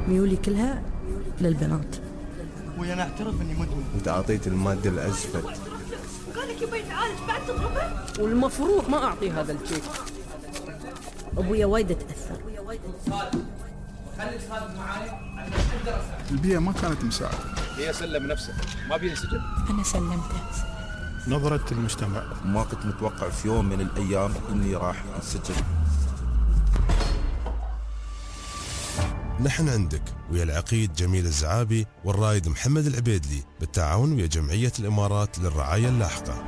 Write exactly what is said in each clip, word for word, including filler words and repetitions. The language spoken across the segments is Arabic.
ميولي كلها للبنات. ويا أنا أعترف إني مدمن. أنت أعطيت المادة الأزفت. قالك يبي يتعالج بعد تضربه؟ والمفروض ما أعطي هذا الشيء. أبويا وايد تأثر. خلي خالد معاي عشان أقدر أساعد. البيئة ما كانت مساعدة. هي سلم نفسه ما بينسجن. أنا سلمته. نظرة المجتمع. ما كنت متوقع في يوم من الأيام إني راح انسجن. نحن عندك ويا العقيد جميل الزعابي والرائد محمد العبيدلي بالتعاون ويا جمعية الإمارات للرعاية اللاحقة.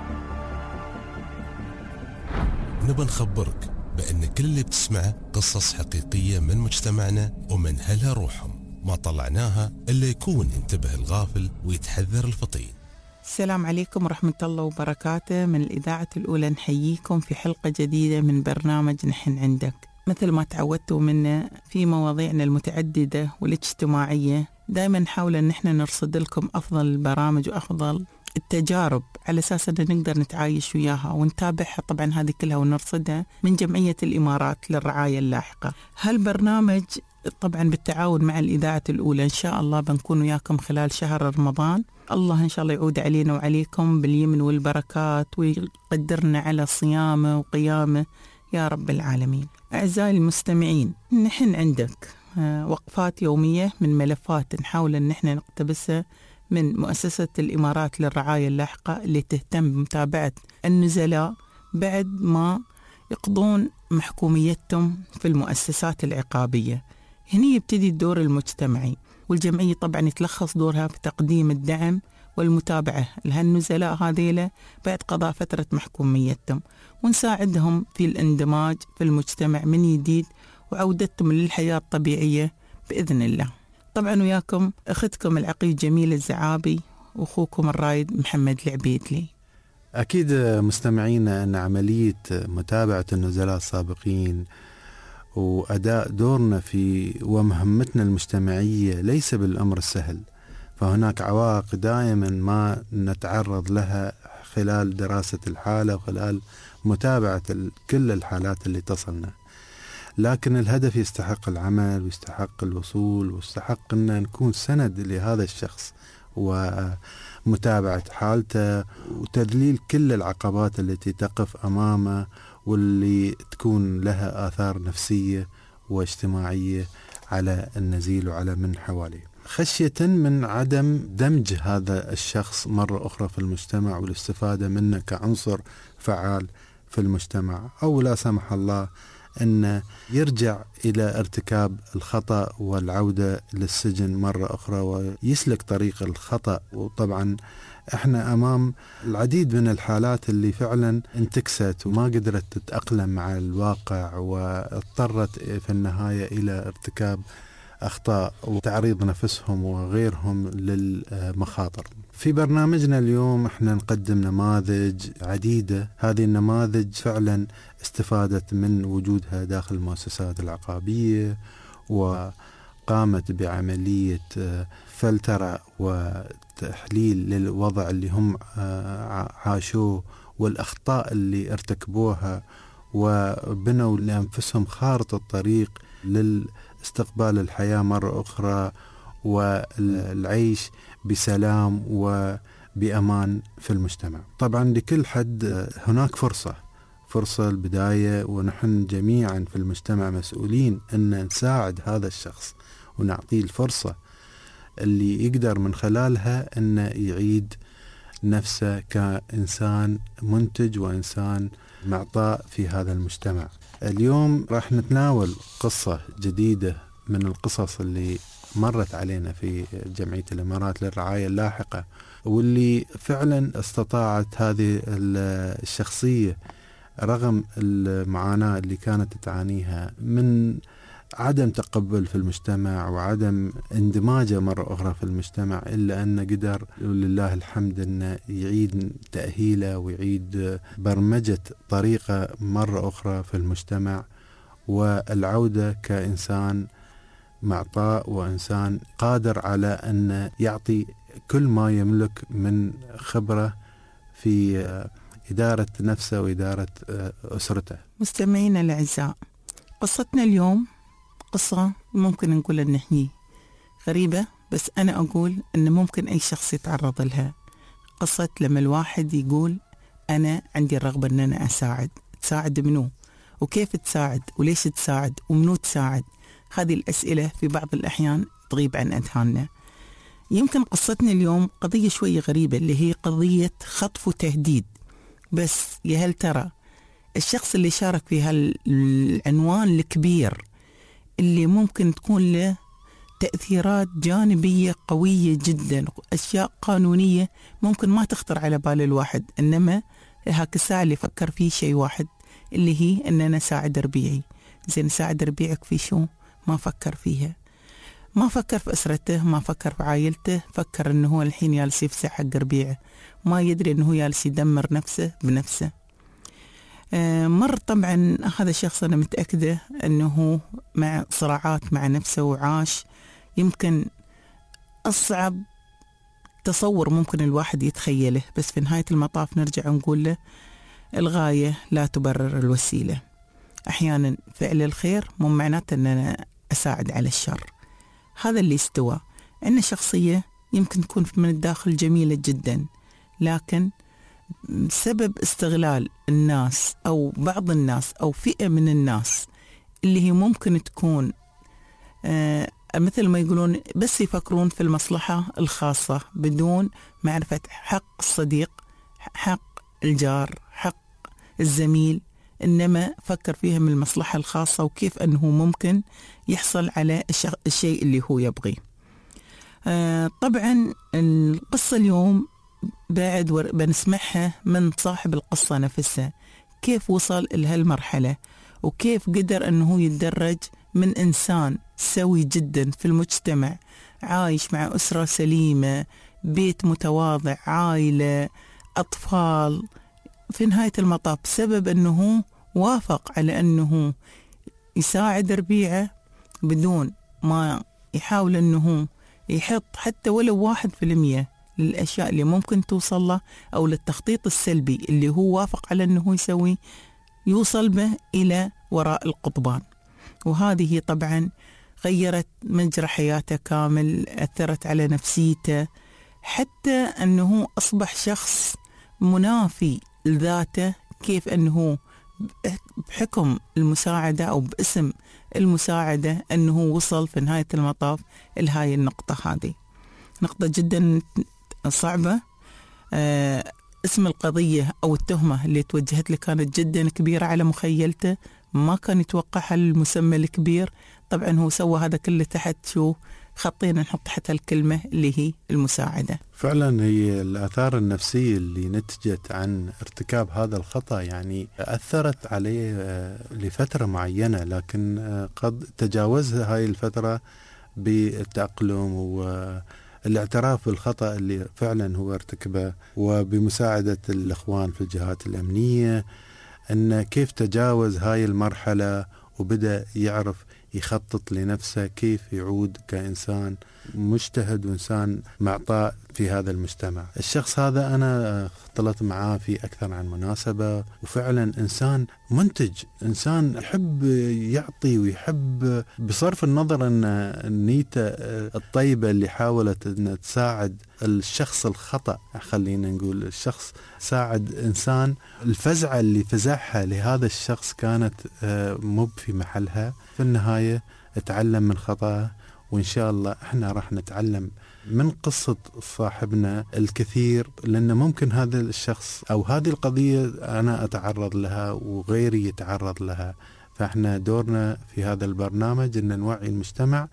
نبى نخبرك بأن كل اللي بتسمعه قصص حقيقية من مجتمعنا ومن هلها روحهم، ما طلعناها إلا يكون انتبه الغافل ويتحذر الفطين. السلام عليكم ورحمة الله وبركاته. من الإذاعة الأولى نحييكم في حلقة جديدة من برنامج نحن عندك. مثل ما تعودتوا منا في مواضيعنا المتعددة والاجتماعية، دائما نحاول أن احنا نرصد لكم أفضل البرامج وأفضل التجارب على أساس أن نقدر نتعايش وياها ونتابعها. طبعا هذه كلها ونرصدها من جمعية الإمارات للرعاية اللاحقة. هالبرنامج طبعا بالتعاون مع الإذاعة الأولى إن شاء الله بنكون وياكم خلال شهر رمضان. الله إن شاء الله يعود علينا وعليكم باليمن والبركات ويقدرنا على صيامه وقيامه يا رب العالمين. أعزائي المستمعين، نحن عندك وقفات يومية من ملفات نحاول أن نحن نقتبسها من مؤسسة الإمارات للرعاية اللاحقة اللي تهتم بمتابعة النزلاء بعد ما يقضون محكوميتهم في المؤسسات العقابية. هنا يبتدي الدور المجتمعي، والجمعية طبعا يتلخص دورها في تقديم الدعم والمتابعة لهالنزلاء هذيلا بعد قضاء فترة محكوميتهم، ونساعدهم في الاندماج في المجتمع من جديد وعودتهم للحياة الطبيعية بإذن الله. طبعا وياكم أختكم العقيد جميل الزعابي وأخوكم الرائد محمد العبيدلي. أكيد مستمعينا أن عملية متابعة النزلاء السابقين وأداء دورنا في ومهمتنا المجتمعية ليس بالأمر السهل، فهناك عوائق دائما ما نتعرض لها خلال دراسة الحالة وخلال متابعة كل الحالات اللي تصلنا، لكن الهدف يستحق العمل ويستحق الوصول ويستحق أن نكون سند لهذا الشخص ومتابعة حالته وتذليل كل العقبات التي تقف أمامه واللي تكون لها آثار نفسية واجتماعية على النزيل وعلى من حواليه، خشية من عدم دمج هذا الشخص مرة أخرى في المجتمع والاستفادة منه كعنصر فعال في المجتمع، أو لا سمح الله أن يرجع إلى ارتكاب الخطأ والعودة للسجن مرة أخرى ويسلك طريق الخطأ. وطبعا احنا أمام العديد من الحالات اللي فعلا انتكست وما قدرت تتأقلم مع الواقع واضطرت في النهاية إلى ارتكاب أخطاء وتعريض نفسهم وغيرهم للمخاطر. في برنامجنا اليوم احنا نقدم نماذج عديدة، هذه النماذج فعلا استفادت من وجودها داخل المؤسسات العقابية وقامت بعملية فلترة وتحليل للوضع اللي هم عاشوه والأخطاء اللي ارتكبوها، وبنوا لأنفسهم خارطة الطريق للاستقبال الحياة مرة أخرى والعيش بسلام وبأمان في المجتمع. طبعا لكل حد هناك فرصة فرصة البداية، ونحن جميعا في المجتمع مسؤولين أن نساعد هذا الشخص ونعطيه الفرصة اللي يقدر من خلالها أن يعيد نفسه كإنسان منتج وإنسان معطاء في هذا المجتمع. اليوم راح نتناول قصة جديدة من القصص اللي مرت علينا في جمعية الإمارات للرعاية اللاحقة، واللي فعلا استطاعت هذه الشخصية رغم المعاناة اللي كانت تعانيها من عدم تقبل في المجتمع وعدم اندماجه مرة أخرى في المجتمع، إلا أنه قدر ولله الحمد أنه يعيد تأهيله ويعيد برمجة طريقة مرة أخرى في المجتمع والعودة كإنسان معطاء وإنسان قادر على أن يعطي كل ما يملك من خبرة في إدارة نفسه وإدارة أسرته. مستمعينا الأعزاء، قصتنا اليوم قصة ممكن نقول إن هي غريبة، بس أنا أقول إن ممكن أي شخص يتعرض لها. قصة لما الواحد يقول أنا عندي الرغبة إن أنا أساعد. تساعد منو؟ وكيف تساعد؟ وليش تساعد؟ ومنو تساعد؟ هذه الأسئلة في بعض الأحيان تغيب عن أذهاننا. يمكن قصتنا اليوم قضية شوية غريبة، اللي هي قضية خطف وتهديد. بس يا هل ترى الشخص اللي شارك في هالعنوان الكبير اللي ممكن تكون له تأثيرات جانبية قوية جدا، أشياء قانونية ممكن ما تخطر على بال الواحد، إنما هاك الساعة اللي فكر فيه شيء واحد، اللي هي إن أنا ساعد ربيعي. زين، ساعد ربيعك في شو؟ ما فكر فيها، ما فكر في أسرته، ما فكر في عائلته، فكر إنه هو الحين يالس يفسح حق ربيعه، ما يدري إنه هو يالس يدمر نفسه بنفسه. آه مر طبعا هذا الشخص، أنا متأكدة أنه مع صراعات مع نفسه، وعاش يمكن أصعب تصور ممكن الواحد يتخيله. بس في نهاية المطاف نرجع نقول له الغاية لا تبرر الوسيلة. أحيانا فعل الخير مو معناته أن أنا أساعد على الشر. هذا اللي استوى. عندنا شخصية يمكن تكون من الداخل جميلة جدا، لكن سبب استغلال الناس أو بعض الناس أو فئة من الناس اللي هي ممكن تكون آه مثل ما يقولون بس يفكرون في المصلحة الخاصة بدون معرفة حق الصديق، حق الجار، حق الزميل، إنما فكر فيها من المصلحة الخاصة وكيف أنه ممكن يحصل على الشيء اللي هو يبغيه. آه طبعا القصة اليوم بعد بنسمعها من صاحب القصة نفسها، كيف وصل لهالمرحلة وكيف قدر أنه يتدرج من إنسان سوي جدا في المجتمع، عايش مع أسرة سليمة، بيت متواضع، عائلة، أطفال. في نهاية المطاف بسبب أنه وافق على أنه يساعد ربيعه بدون ما يحاول أنه يحط حتى ولو واحد في المية للأشياء اللي ممكن توصل له أو للتخطيط السلبي اللي هو وافق على أنه يسوي، يوصل به إلى وراء القضبان. وهذه طبعا غيرت مجرى حياته كامل، أثرت على نفسيته، حتى أنه أصبح شخص منافي لذاته. كيف أنه بحكم المساعدة أو باسم المساعدة أنه وصل في نهاية المطاف لهاي النقطة. هذه نقطة جدا صعبة. آه اسم القضية أو التهمة اللي توجهت له كانت جدا كبيرة على مخيلته، ما كان يتوقعها المسمى الكبير. طبعا هو سوى هذا كله تحت شو خطين نحط تحت الكلمة اللي هي المساعدة. فعلا هي الآثار النفسية اللي نتجت عن ارتكاب هذا الخطأ يعني أثرت عليه لفترة معينة، لكن قد تجاوزها هاي الفترة بالتأقلم والاعتراف بالخطأ اللي فعلا هو ارتكبه، وبمساعدة الإخوان في الجهات الأمنية أن كيف تجاوز هاي المرحلة وبدأ يعرف يخطط لنفسه كيف يعود كإنسان مجتهد وإنسان معطاء في هذا المجتمع. الشخص هذا أنا اختلطت معاه في أكثر عن مناسبة، وفعلا إنسان منتج، إنسان يحب يعطي ويحب بصرف النظر أن نيته الطيبة اللي حاولت أن تساعد الشخص الخطأ. خلينا نقول الشخص ساعد إنسان، الفزعة اللي فزعها لهذا الشخص كانت مب في محلها. في النهاية اتعلم من خطأه، وإن شاء الله احنا راح نتعلم من قصة صاحبنا الكثير، لأن ممكن هذا الشخص أو هذه القضية أنا أتعرض لها وغيري يتعرض لها. فاحنا دورنا في هذا البرنامج أن نوعي المجتمع.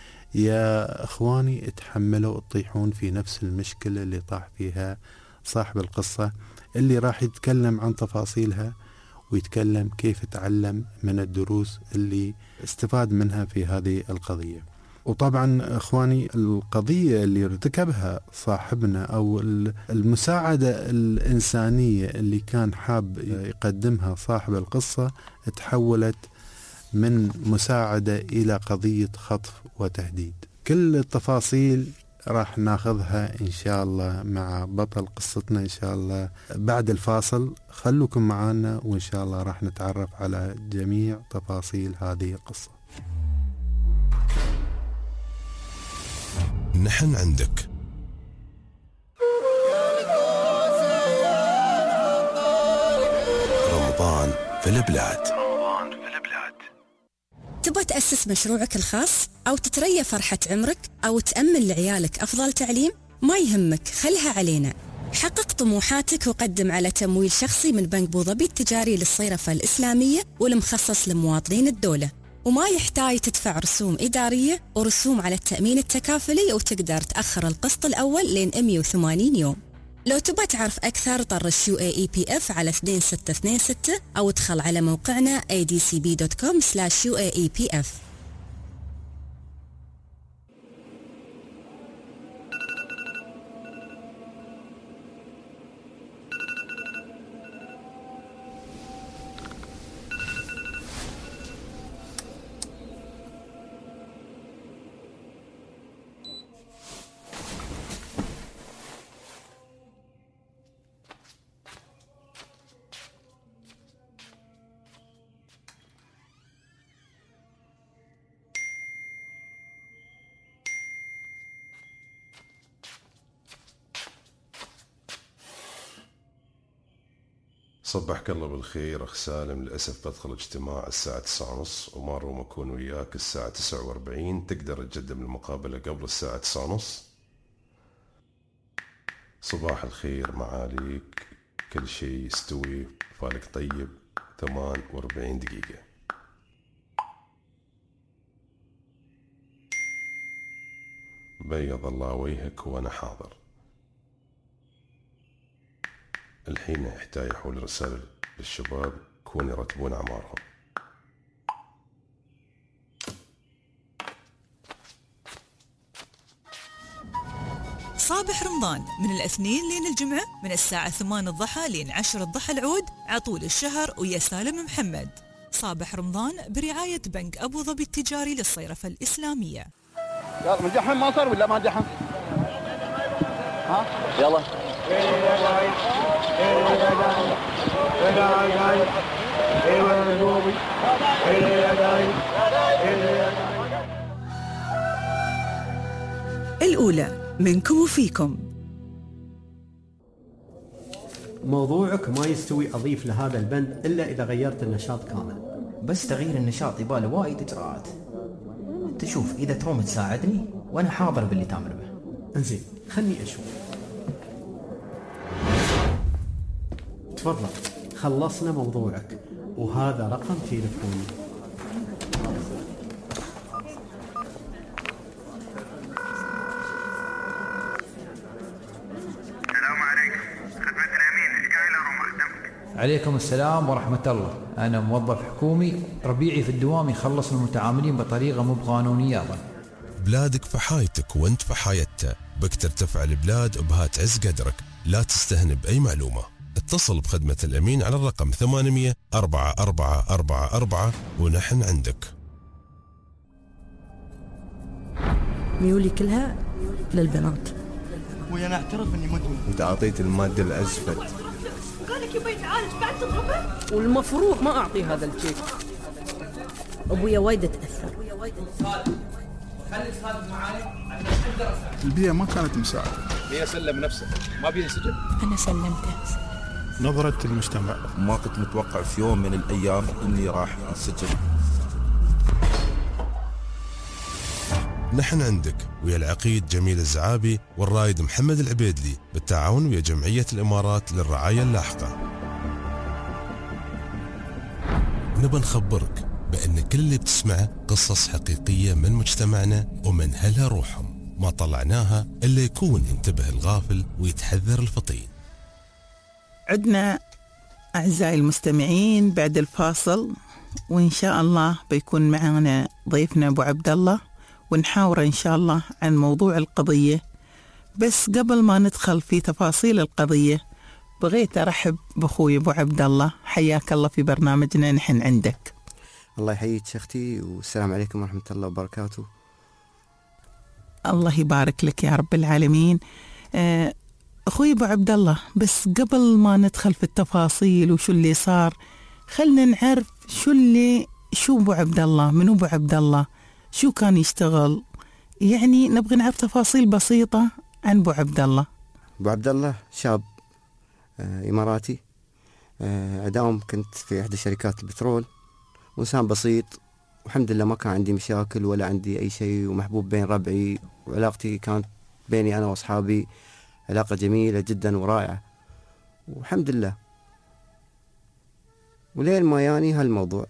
يا إخواني اتحملوا تطيحون في نفس المشكلة اللي طاح فيها صاحب القصة، اللي راح يتكلم عن تفاصيلها ويتكلم كيف تعلم من الدروس اللي استفاد منها في هذه القضية. وطبعا إخواني القضية اللي ارتكبها صاحبنا أو المساعدة الإنسانية اللي كان حاب يقدمها صاحب القصة تحولت من مساعدة إلى قضية خطف وتهديد. كل التفاصيل راح ناخذها إن شاء الله مع بطل قصتنا إن شاء الله بعد الفاصل. خلوكم معنا وإن شاء الله راح نتعرف على جميع تفاصيل هذه القصة. نحن عندك. رمضان في البلاد. تبغى تأسس مشروعك الخاص أو تتريا فرحة عمرك أو تأمن لعيالك أفضل تعليم؟ ما يهمك، خلها علينا. حقق طموحاتك وقدم على تمويل شخصي من بنك بوظبي التجاري للصيرفة الإسلامية والمخصص لمواطنين الدولة، وما يحتاج تدفع رسوم إدارية ورسوم على التأمين التكافلي، وتقدر تأخر القسط الأول لين مئة وثمانين يوم. لو تبغى تعرف أكثر طرش يو إي إي بي إف على اثنين ستة اثنين ستة أو ادخل على موقعنا إيه دي سي بي دوت كوم سلاش يو إي إي بي إف. صبحك الله بالخير أخ سالم. للأسف بدخل اجتماع الساعة تسعة ونص وما روم أكون وياك الساعة تسعة وأربعين. تقدر تقدم المقابلة قبل الساعة تسعة ونص؟ صباح الخير معاليك، كل شيء يستوي، فالك طيب. ثمان وأربعين دقيقة. بيض الله وجهك وأنا حاضر. الحين يحتاج يحول رسالة للشباب يكون يرتبون أعمارهم. صابح رمضان من الاثنين لين الجمعة من الساعة ثمان الضحى لين عشر الضحى العود عطول الشهر ويا سالم محمد. صابح رمضان برعاية بنك أبو ظبي التجاري للصيرفة الإسلامية. يلا من دحين ما صار ولا ما دحين؟ ها يلا. الأولى منكم وفيكم. موضوعك ما يستوي أضيف لهذا البند إلا إذا غيرت النشاط كامل. بس تغيير النشاط يباله وايد إجراءات. تشوف إذا تروم تساعدني وأنا حاضر باللي تامر به. انزين خلني أشوف. تفضل خلصنا موضوعك وهذا رقم تليفوني. السلام عليكم، خدمة الأمين إيش قايل روم أخدمك؟ عليكم السلام ورحمة الله. أنا موظف حكومي ربيعي في الدوام يخلص المتعاملين بطريقة مو بقانونية. بلادك في حايتك وانت في حايتها، بك ترتفع البلاد وبها تعز قدرك. لا تستهن بأي معلومة. اتصل بخدمة الأمين على الرقم ثمانمية أربعة أربعة أربعة أربعة ونحن عندك. ميولي كلها للبنات. ابوي انا اعترف اني مدمن. انت اعطيت المادة الازفت. قال لك يبي يتعالج بعد تضربه؟ والمفروض ما اعطي هذا الشيك. ابويا وايد اتاثر. خالد خلي خالد معاي عشان اقدر اساعد. البيئة ما كانت مساعدة. هي سلم نفسه ما بينسجن. أنا سلمته. نظرة المجتمع. ما كنت متوقع في يوم من الأيام إني راح انسجن. نحن عندك ويا العقيد جميل الزعابي والرايد محمد العبيدلي بالتعاون ويا جمعية الإمارات للرعاية اللاحقة. نبى نخبرك بأن كل اللي بتسمعه قصص حقيقية من مجتمعنا ومن هلها روحهم، ما طلعناها إلا يكون ينتبه الغافل ويتحذر الفطين. عدنا أعزائي المستمعين بعد الفاصل، وإن شاء الله بيكون معنا ضيفنا أبو عبد الله ونحاور إن شاء الله عن موضوع القضية. بس قبل ما ندخل في تفاصيل القضية بغيت أرحب بأخوي أبو عبد الله. حياك الله في برنامجنا نحن عندك. الله يحييك شيختي والسلام عليكم ورحمة الله وبركاته. الله يبارك لك يا رب العالمين. أخوي أبو عبد الله، بس قبل ما ندخل في التفاصيل وشو اللي صار خلنا نعرف شو اللي شو أبو عبد الله، منو أبو عبد الله، شو كان يشتغل، يعني نبغى نعرف تفاصيل بسيطة عن أبو عبد الله. أبو عبد الله شاب آه إماراتي، آه أداوم كنت في إحدى شركات البترول، وإنسان بسيط والحمد لله ما كان عندي مشاكل ولا عندي أي شيء، ومحبوب بين ربعي، وعلاقتي كانت بيني أنا وأصحابي علاقة جميلة جدا ورائعة والحمد لله. ولين ما ياني هالموضوع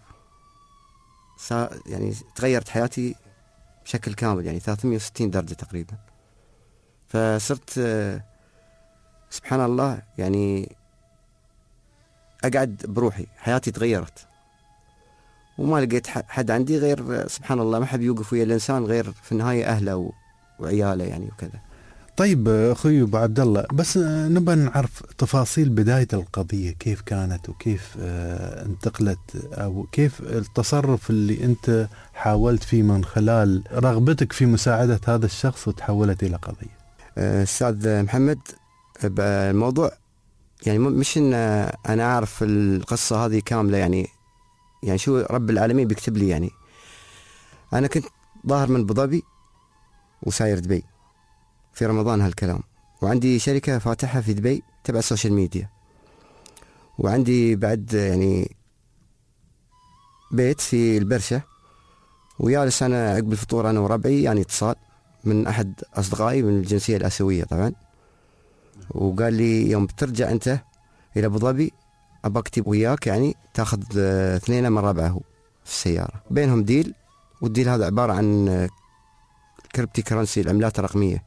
يعني تغيرت حياتي بشكل كامل، يعني ثلاثمية وستين درجة تقريبا. فصرت سبحان الله يعني أقعد بروحي، حياتي تغيرت وما لقيت حد عندي غير سبحان الله ما حب يوقف ويا الإنسان غير في النهاية أهله وعياله يعني وكذا. طيب أخوي أبو عبد الله، بس نبغى نعرف تفاصيل بداية القضية كيف كانت وكيف انتقلت، أو كيف التصرف اللي أنت حاولت فيه من خلال رغبتك في مساعدة هذا الشخص وتحولت إلى قضية. أستاذ محمد، الموضوع يعني مش إن أنا أعرف القصة هذه كاملة، يعني يعني شو رب العالمين بيكتب لي. يعني أنا كنت ظاهر من أبو ظبي وساير دبي في رمضان هالكلام، وعندي شركة فاتحها في دبي تبع السوشيال ميديا، وعندي بعد يعني بيت في البرشة، ويالس أنا عقب الفطور أنا وربعي يعني اتصال من أحد أصدقائي من الجنسية الآسيوية طبعا، وقال لي يوم بترجع أنت إلى أبو ظبي أبى أكتب وياك يعني تاخذ اثنين من ربعه في السيارة، بينهم ديل، والديل هذا عبارة عن كريبتي كرنسي، العملات الرقمية.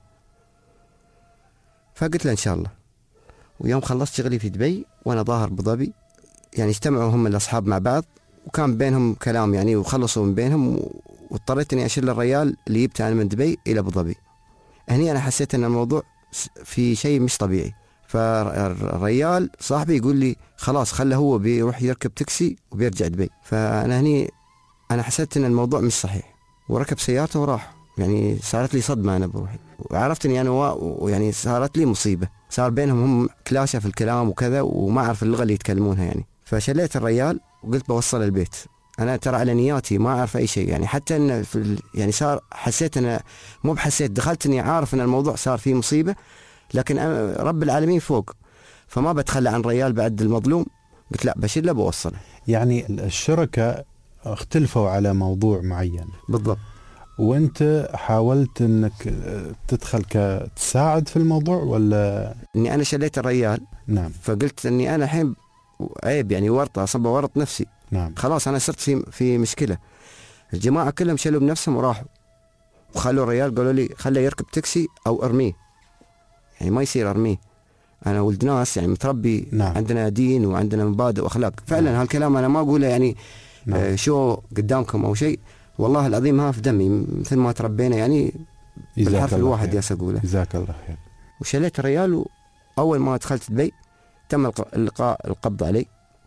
فقلت له إن شاء الله. ويوم خلصت شغلي في دبي وأنا ظاهر أبو ظبي يعني اجتمعوا هم الأصحاب مع بعض وكان بينهم كلام يعني، وخلصوا من بينهم، واضطريت إني أشيل الريال اللي جبته أنا من دبي إلى أبو ظبي. هني أنا حسيت أن الموضوع في شيء مش طبيعي. فالريال صاحبي يقول لي خلاص خله هو بيروح يركب تاكسي وبيرجع دبي. فأنا هني أنا حسيت أن الموضوع مش صحيح، وركب سيارته وراح. يعني صارت لي صدمة أنا بروحي، وعرفت أني أنا ويعني صارت لي مصيبة، صار بينهم هم كلاشة في الكلام وكذا، وما أعرف اللغة اللي يتكلمونها يعني. فشليت الريال وقلت بوصل البيت، أنا ترى على نياتي ما أعرف أي شيء يعني، حتى أن في ال... يعني صار حسيت أنا مو بحسيت دخلت أني عارف أن الموضوع صار فيه مصيبة، لكن رب العالمين فوق، فما بتخلى عن ريال بعد المظلوم. قلت لا بشيله بوصله. يعني الشركة اختلفوا على موضوع معين بالضبط، وانت حاولت انك تدخل كتساعد في الموضوع ولا؟ اني انا شليت الريال. نعم. فقلت اني انا الحين عيب يعني ورطه اصب ورط نفسي. نعم. خلاص انا صرت في في مشكله. الجماعه كلهم شلوا بنفسهم وراحوا وخلوا الريال، قالوا لي خليه يركب تاكسي او ارميه، يعني ما يصير ارميه، انا ولد ناس يعني متربي. نعم. عندنا دين وعندنا مبادئ واخلاق فعلا. نعم. هالكلام انا ما اقوله يعني. نعم. آه شو قدامكم او شيء، والله العظيم ها في دمي مثل ما تربينا يعني بالحرف الواحد يا سقوله. جزاك الله خير. وشليت الريال، واول ما دخلت دبي تم اللقاء القبض علي،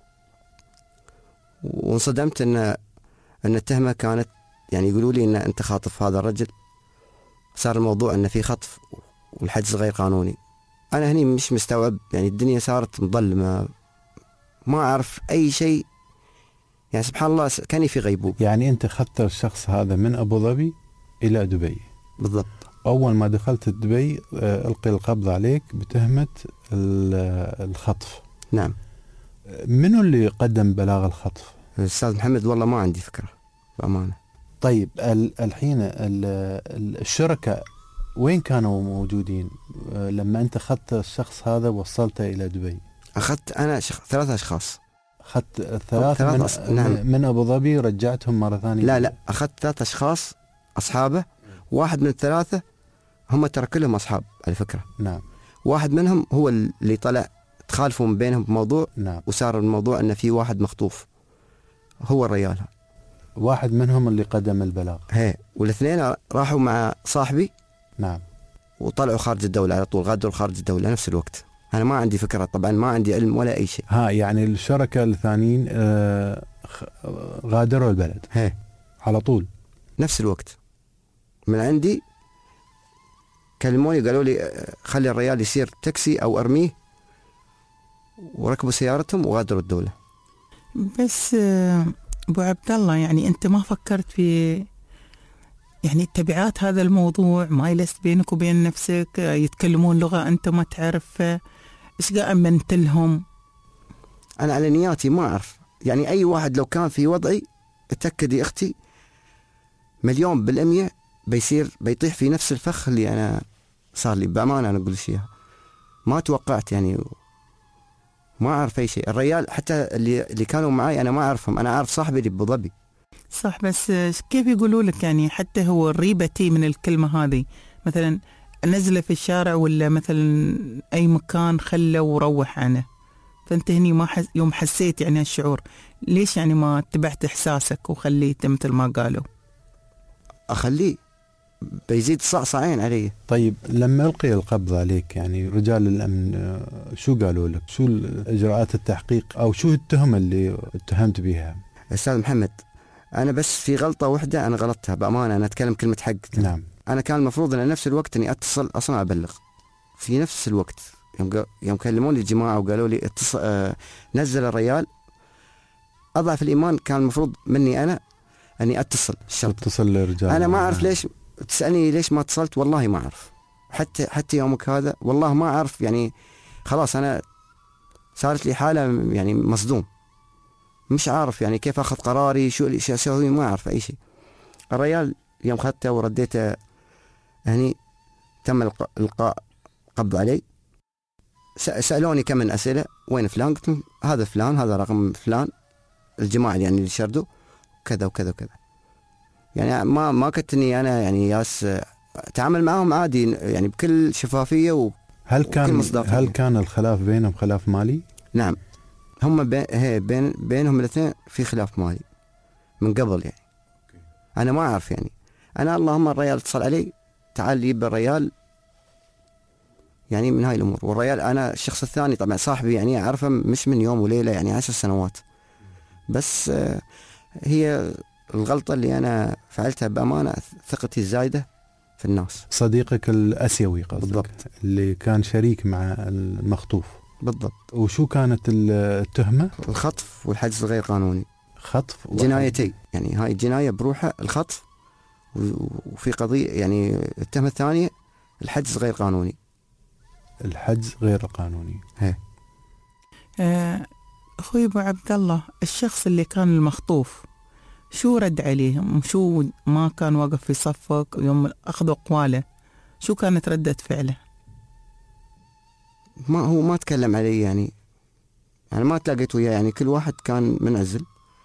وانصدمت ان ان التهمه كانت يعني يقولوا لي ان انت خاطف هذا الرجل. صار الموضوع ان في خطف والحجز غير قانوني. انا هني مش مستوعب يعني، الدنيا صارت مظلمه ما اعرف اي شيء يعني، سبحان الله كاني في غيبوبة. يعني انت خدت الشخص هذا من ابو ظبي الى دبي. بالضبط. اول ما دخلت دبي القي القبض عليك بتهمة الخطف. نعم. منو اللي قدم بلاغ الخطف؟ الاستاذ محمد. والله ما عندي فكرة بأمانة. طيب الحين الشركة وين كانوا موجودين لما انت خدت الشخص هذا ووصلته الى دبي؟ اخذت انا شخ... ثلاثة اشخاص. أخذت ثلاث من, أص... نعم. من أبو ظبي ورجعتهم مرة ثانية؟ لا لا أخذت ثلاث أشخاص أصحابه. واحد من الثلاثة هم ترى كلهم أصحاب على فكرة. نعم. واحد منهم هو اللي طلع تخالفوا من بينهم بموضوع. نعم. وصار الموضوع أن في واحد مخطوف هو الرجال. واحد منهم اللي قدم البلاغ. هي والاثنين راحوا مع صاحبي. نعم. وطلعوا خارج الدولة على طول، غادروا خارج الدولة نفس الوقت. أنا ما عندي فكرة طبعا، ما عندي علم ولا أي شيء. ها يعني الشركة الثانيين آه غادروا البلد. هي على طول نفس الوقت من عندي كلموني قالوا لي خلي الريال يصير تاكسي أو أرميه، وركبوا سيارتهم وغادروا الدولة. بس أبو عبد الله يعني أنت ما فكرت في يعني تبعات هذا الموضوع ما يلست بينك وبين نفسك، يتكلمون لغة أنت ما تعرفها، إيش قاعد أمنت لهم؟ أنا على نياتي ما أعرف، يعني أي واحد لو كان في وضعي اتأكدي أختي مليون بالمية بيصير بيطيح في نفس الفخ اللي أنا صار لي. بأمانة أنا أقول شيء ما توقعت، يعني ما أعرف أي شيء. الرجال حتى اللي اللي كانوا معي أنا ما أعرفهم، أنا أعرف صاحبي اللي بأبو ظبي. صح، بس كيف يقولوا لك يعني حتى هو الريبتي من الكلمة هذه، مثلا نزله في الشارع ولا مثلا أي مكان خله وروح عنه، فأنت هني ما حس يوم حسيت يعني الشعور، ليش يعني ما اتبعت إحساسك وخليته مثل ما قالوا؟ أخليه بيزيد صعصعين علي. طيب لما ألقي القبض عليك يعني رجال الأمن شو قالوا لك؟ شو إجراءات التحقيق أو شو التهمة اللي اتهمت بها؟ أستاذ محمد أنا بس في غلطة واحدة أنا غلطتها بأمانة، أنا أتكلم كلمة حق. نعم. أنا كان المفروض أن نفس الوقت أني أتصل أصلا أبلغ في نفس الوقت. يوم يوم كلموني الجماعة وقالوا لي اتصل آه نزل الريال، أضعف الإيمان كان المفروض مني أنا أني أتصل الشرطة. اتصل للرجال. أنا ما أعرف ليش تسألني ليش ما اتصلت، والله ما أعرف. حتى حتى يومك هذا والله ما أعرف، يعني خلاص أنا صارت لي حالة يعني مصدوم، مش عارف يعني كيف أخذ قراري، شو اللي أسوي، ما أعرف أي شيء. الريال يوم خدته ورديته هني تم إلقاء قبض علي. سألوني كم من أسئلة، وين فلان؟ قلت هذا فلان، هذا رقم فلان، الجماعة يعني اللي شردوا كذا وكذا وكذا. يعني ما ما كنت اني انا يعني ياس اتعامل معهم عادي يعني بكل شفافيه و هل كان هل كان الخلاف بينهم خلاف مالي؟ نعم، هم بين هي بين بينهم الاثنين في خلاف مالي من قبل يعني. انا ما اعرف يعني، انا اللهم الريال اتصل علي تعال جيب الريال يعني من هاي الامور. والريال انا الشخص الثاني طبعا صاحبي يعني اعرفه مش من يوم وليله، يعني عشر سنوات بس. هي الغلطة اللي أنا فعلتها بأمانة ثقتي الزايدة في الناس. صديقك الأسيوي قصدك؟ بالضبط، اللي كان شريك مع المخطوف. بالضبط. وشو كانت التهمة؟ الخطف والحجز الغير قانوني. خطف جنايتي، يعني هاي جناية بروحها الخطف، وفي قضية يعني التهمة الثانية الحجز غير قانوني. الحجز غير قانوني. هي. آه أخوي أبو عبد الله، الشخص اللي كان المخطوف شو رد عليهم؟ شو ما كان واقف في صفك يوم أخذوا أقواله؟ شو كانت ردة فعله؟ ما هو ما تكلم علي يعني، أنا ما تلاقيت وياه يعني، كل واحد كان منعزل.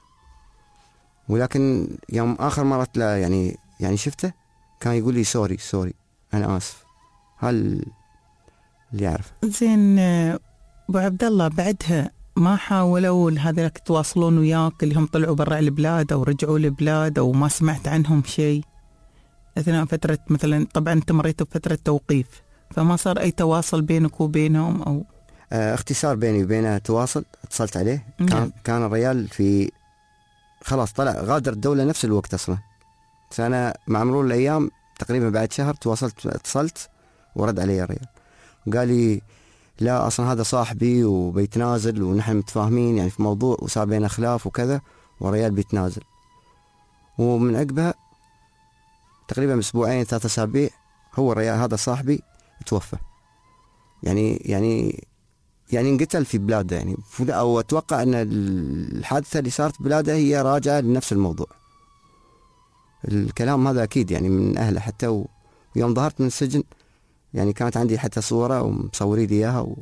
ولكن يوم آخر مرة لا يعني يعني شفته كان يقول لي سوري سوري أنا آسف. هل اللي يعرف؟ زين أبو عبد الله، بعدها ما حاولوا هذولك يتواصلون وياك اللي هم طلعوا برا البلاد أو رجعوا البلاد أو ما سمعت عنهم شيء أثناء فترة مثلا؟ طبعا أنت مريت بفترة توقيف، فما صار أي تواصل بينك وبينهم أو آه اختصار بيني وبينه تواصل. اتصلت عليه نعم. كان كان الريال في خلاص طلع غادر الدولة نفس الوقت أصلا. فأنا مع مرور الأيام تقريبا بعد شهر تواصلت اتصلت ورد علي الريال وقال لي لا أصلا هذا صاحبي وبيتنازل ونحن متفاهمين يعني في موضوع وصار بينا خلاف وكذا، وريال بيتنازل. ومن عقبها تقريبا أسبوعين ثلاثة أسابيع هو الريال هذا صاحبي توفى. يعني يعني يعني انقتل في بلاده يعني، أو أتوقع أن الحادثة اللي صارت بلاده هي راجعة لنفس الموضوع. الكلام هذا أكيد يعني من أهله حتى. ويوم ظهرت من السجن يعني كانت عندي حتى صورة ومصوري لي إياها و...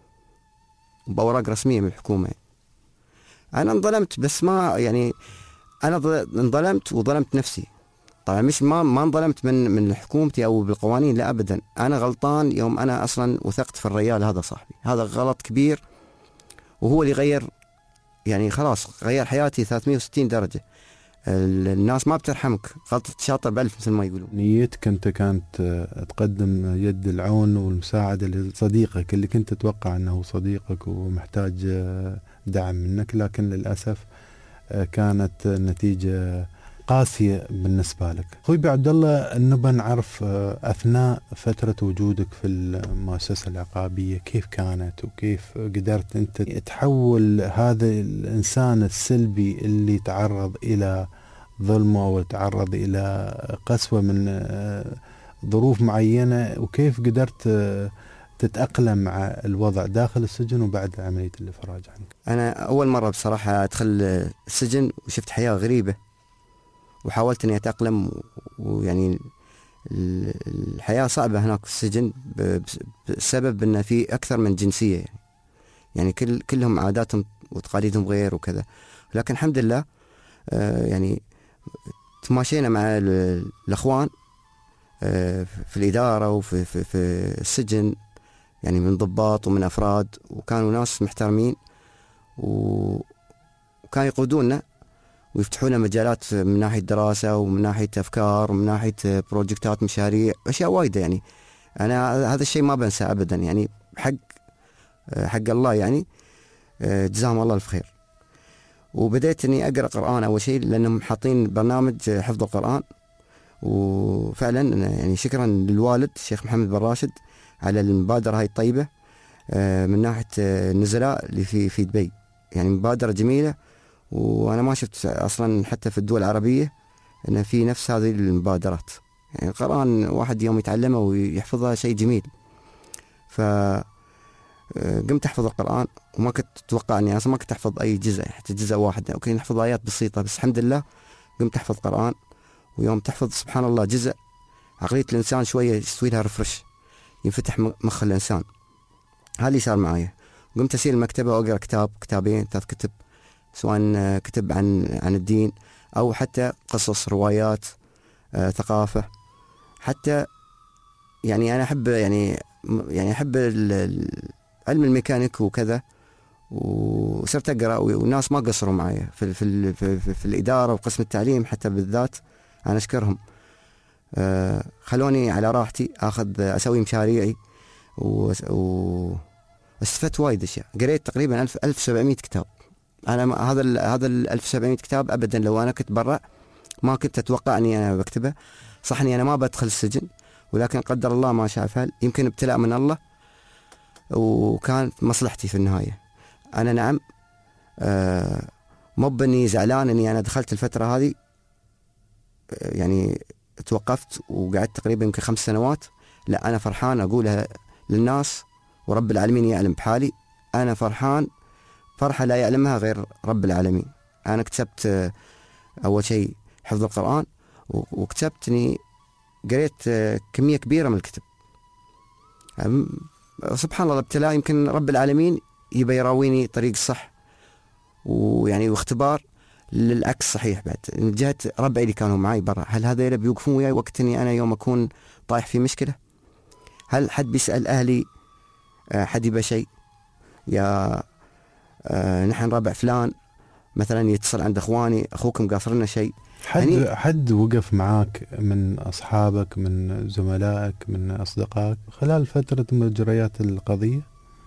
وبأوراق رسمية من الحكومة يعني. أنا انظلمت بس ما يعني أنا انظلمت وظلمت نفسي طبعا، مش ما ما انظلمت من من حكومتي أو بالقوانين، لا أبدا. أنا غلطان يوم أنا أصلا وثقت في الريال هذا صاحبي، هذا غلط كبير وهو اللي غير يعني خلاص غير حياتي ثلاثمية وستين درجة. الناس ما بترحمك، غلطة شاطر بألف مثل ما يقولون. نيتك أنت كانت تقدم يد العون والمساعدة لصديقك اللي كنت تتوقع أنه صديقك ومحتاج دعم منك، لكن للأسف كانت النتيجة قاسية بالنسبة لك. أخوي أبو عبد الله، نبى نعرف أثناء فترة وجودك في المؤسسة العقابية كيف كانت وكيف قدرت أنت تحول هذا الإنسان السلبي اللي تعرض إلى ظلم أو تعرض إلى قسوة من ظروف معينة، وكيف قدرت تتأقلم مع الوضع داخل السجن وبعد عملية الإفراج عنك؟ أنا أول مرة بصراحة أدخل السجن وشفت حياة غريبة، وحاولت أني أتأقلم، ويعني الحياة صعبة هناك في السجن بسبب أن في أكثر من جنسية، يعني, يعني كل كلهم عاداتهم وتقاليدهم غير وكذا. لكن الحمد لله يعني تماشينا مع الأخوان في الإدارة وفي في في السجن، يعني من ضباط ومن أفراد، وكانوا ناس محترمين وكانوا يقودونا ويفتحونا مجالات من ناحية دراسة ومن ناحية أفكار ومن ناحية بروجكتات مشاريع أشياء وايدة. يعني أنا هذا الشيء ما بنسى أبدا، يعني حق حق الله، يعني جزاهم الله الف خير. وبدأت أني أقرأ قرآن أول شيء، لأنهم حاطين برنامج حفظ القرآن، وفعلا يعني شكرا للوالد الشيخ محمد بن راشد على المبادرة هاي الطيبة من ناحية النزلاء اللي في في دبي، يعني مبادرة جميلة. وأنا ما شفت أصلا حتى في الدول العربية أن في نفس هذه المبادرات، يعني القرآن واحد يوم يتعلمه ويحفظها شيء جميل. ف قمت أحفظ القرآن، وما كنت أتوقع أني أصلا ما كنت أحفظ أي جزء، حتى جزء واحد، أوكي نحفظ آيات بسيطة، بس الحمد لله قمت أحفظ قرآن. ويوم تحفظ سبحان الله جزء، عقلية الإنسان شوية يستوي لها رفرش، ينفتح مخ الإنسان. هذا اللي صار معايا. قمت أسير المكتبة وأقرأ كتاب كتابين ثلاث كتب، سواء كتب عن عن الدين أو حتى قصص، روايات، آه، ثقافة. حتى يعني أنا أحب يعني يعني أحب علم الميكانيك وكذا، وصرت أقرأ، والناس ما قصروا معايا في في في, في, في الإدارة وقسم التعليم حتى بالذات، أنا أشكرهم. آه خلوني على راحتي أخذ أسوي مشاريعي، واستفدت وايد أشياء. قريت تقريبا ألف ألف سبعمية كتاب. أنا هذا ال هذا ال ألف وسبعمية كتاب أبدا لو أنا كنت برا ما كنت أتوقع أني أنا بكتبه. صح أني أنا ما بدخل السجن، ولكن قدر الله ما شاء فعل، يمكن ابتلاء من الله، وكانت مصلحتي في النهاية. أنا نعم آه مو بني زعلان أني أنا دخلت الفترة هذه، يعني توقفت وقعدت تقريبا يمكن خمس سنوات. لا، أنا فرحان أقولها للناس، ورب العالمين يعلم بحالي. أنا فرحان فرحة لا يعلمها غير رب العالمين. أنا كتبت أول شيء حفظ القرآن، وكتبت أني قريت كمية كبيرة من الكتب. سبحان الله الابتلاء، يمكن رب العالمين يبي يراويني طريق الصح، ويعني واختبار للعكس صحيح بعد من جهة ربعي اللي كانوا معي برا. هل هذا بيوقفون وياي وقت أني أنا يوم أكون طايح في مشكلة؟ هل حد بيسأل أهلي حد يبى شيء؟ يا آه نحن ربع فلان مثلا يتصل عند اخواني، اخوكم قاصرنا شيء. حد يعني حد وقف معاك من اصحابك، من زملائك، من اصدقائك خلال فتره مجريات القضيه؟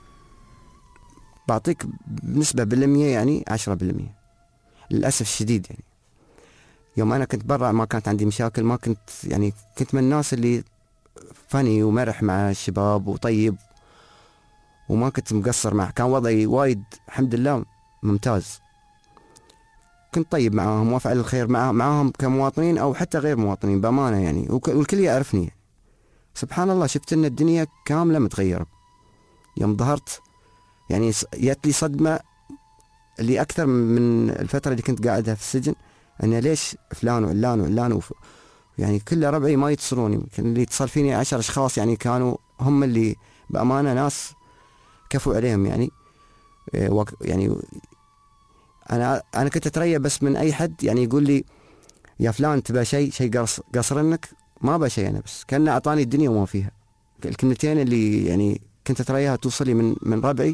بعطيك بنسبه بالمية، يعني عشرة بالمية للاسف الشديد. يعني يوم انا كنت برا ما كانت عندي مشاكل، ما كنت يعني كنت من الناس اللي فني ومرح مع الشباب وطيب، وما كنت مقصر معه. كان وضعي وايد الحمد لله ممتاز، كنت طيب معاهم وافعل الخير مع معاهم كمواطنين او حتى غير مواطنين بامانه يعني، والكل يعرفني. سبحان الله شفت ان الدنيا كامله متغيره. يوم ظهرت يعني جت لي صدمه اللي اكثر من الفتره اللي كنت قاعدها في السجن، ان ليش فلان وعلان وعلان وف... يعني كل ربعي ما يتصلون. يمكن اللي اتصل فيني عشر اشخاص، يعني كانوا هم اللي بامانه ناس كفوا عليهم. يعني يعني انا انا كنت اتريا بس من اي حد يعني يقول لي يا فلان تبى شيء شيء قصر انك، ما ابى شيء انا، بس كان اعطاني الدنيا وما فيها. الكلمتين اللي يعني كنت اترياها توصل لي من من ربعي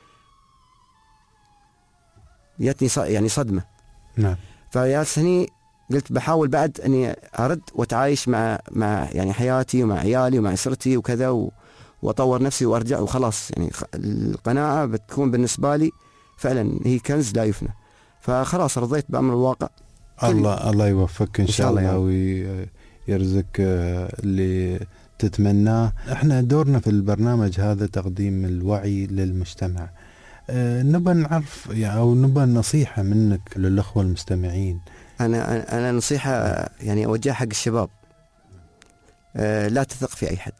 جتني يعني صدمه. نعم. فيا هني قلت بحاول بعد اني ارد واتعايش مع مع يعني حياتي ومع عيالي ومع اسرتي وكذا، و واطور نفسي وارجع وخلاص. يعني القناعه بتكون بالنسبه لي فعلا هي كنز لا يفنى. فخلاص رضيت بامر الواقع. الله الله يوفقك ان شاء الله ويرزقك اللي تتمناه. احنا دورنا في البرنامج هذا تقديم الوعي للمجتمع. أه نبى نعرف يعني او نبى نصيحه منك للاخوه المستمعين أنا أنا نصيحة يعني أوجهها حق الشباب، أه لا تثق في أي حد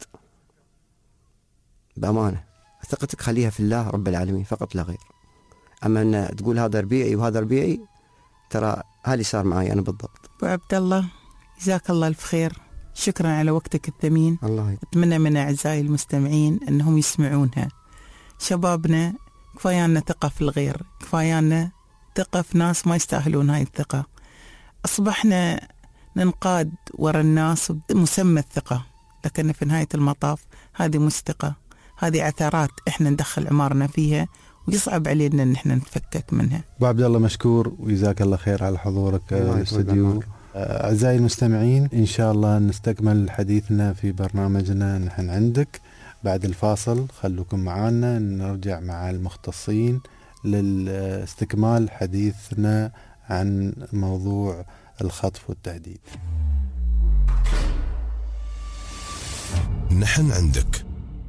بأمانة. ثقتك خليها في الله رب العالمين فقط لا غير. أما أن تقول هذا ربيعي وهذا ربيعي، ترى هذا صار معي أنا بالضبط. أبو عبد الله جزاك الله الف خير، شكرا على وقتك الثمين. الله يبقى. أتمنى من أعزائي المستمعين أنهم يسمعونها. شبابنا كفايانا ثقة في الغير، كفايانا ثقة في ناس ما يستاهلون هاي الثقة. أصبحنا ننقاد ورا الناس بمسمى الثقة، لكن في نهاية المطاف هذه مش ثقة، هذه عثرات إحنا ندخل عمارنا فيها ويصعب علينا إن إحنا نتفكك منها. أبو عبد الله مشكور وجزاك الله خير على حضورك الاستوديو. أعزائي المستمعين إن شاء الله نستكمل حديثنا في برنامجنا نحن عندك بعد الفاصل. خلوكم معانا، نرجع مع المختصين لاستكمال حديثنا عن موضوع الخطف والتهديد. نحن عندك.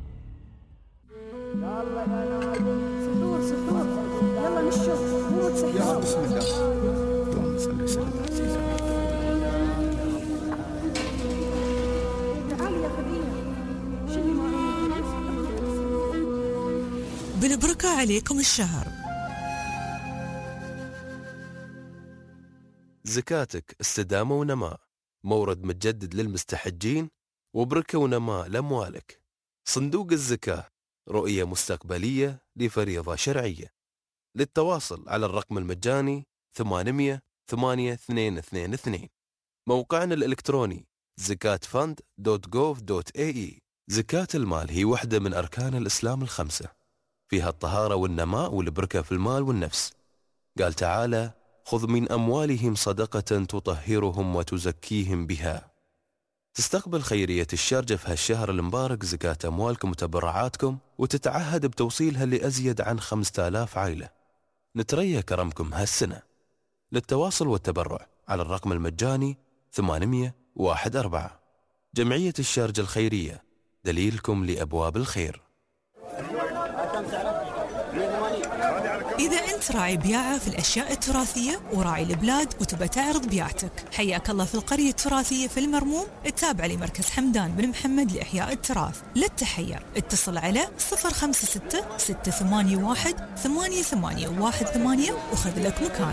سحور سحور يلا نشوف مو تسحور. بسم الله. اللهم صل وسلم على سيدنا تعالي يا خديجة شنو ما بالبركة عليكم الشهر. زكاتك استدامة ونماء، مورد متجدد للمستحجين وبركة ونماء لأموالك. صندوق الزكاة رؤية مستقبلية لفريضة شرعية. للتواصل على الرقم المجاني ثمانمية ثمانية اثنين اثنين اثنين. موقعنا الإلكتروني زكاة فند دوت جوف دوت اي اي. زكاة المال هي واحدة من أركان الإسلام الخمسة، فيها الطهارة والنماء والبركة في المال والنفس. قال تعالى: خذ من أموالهم صدقة تطهرهم وتزكيهم بها. تستقبل خيرية الشارجة في هالشهر المبارك زكاة أموالكم وتبرعاتكم، وتتعهد بتوصيلها لأزيد عن خمسة آلاف عائلة. نتريا كرمكم هالسنة. للتواصل والتبرع على الرقم المجاني ثمانمية واحد أربعة. جمعية الشارجة الخيرية، دليلكم لأبواب الخير. إذا أنت راعي بياعة في الأشياء التراثية وراعي البلاد وتبى تعرض بيعتك، حياك الله في القرية التراثية في المرموم، التابعة لمركز حمدان بن محمد لإحياء التراث. لا تتحير، اتصل على صفر خمسة ستة ستة ثمانية واحد ثمانية ثمانية واحد ثمانية وخذ لك مكان.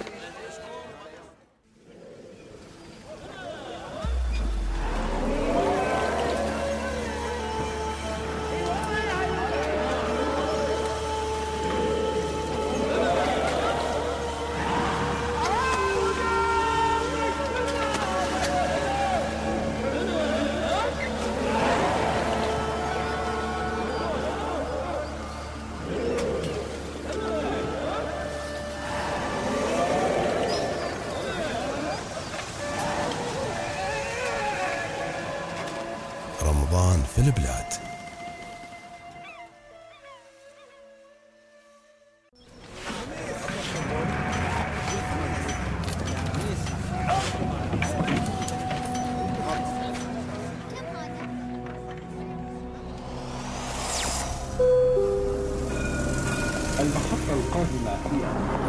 رمضان في البلاد. المحطة القادمة هي